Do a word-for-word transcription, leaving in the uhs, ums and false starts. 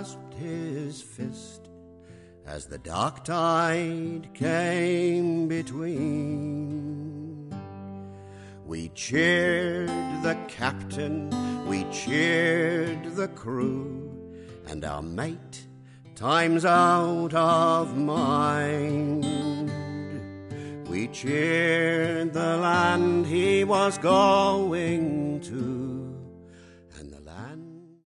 clasped his fist as the dark tide came between. We cheered the captain, we cheered the crew, and our mate time's out of mind. We cheered the land he was going to.